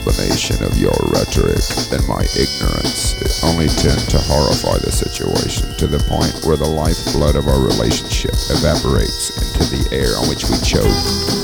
combination of your rhetoric and my ignorance only tend to horrify the situation to the point where the lifeblood of our relationship evaporates into the air on which we choke.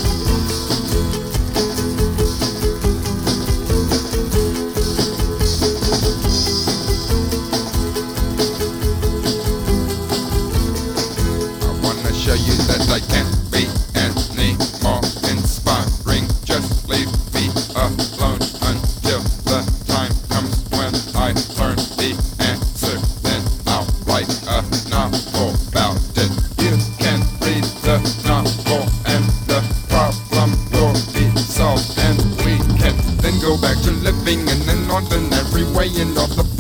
Show you that I can't be any more inspiring. Just leave me alone until the time comes when I learn the answer. Then I'll write a novel about it. You can read the novel and the problem will be solved. And we can then go back to living in an ordinary way, and all the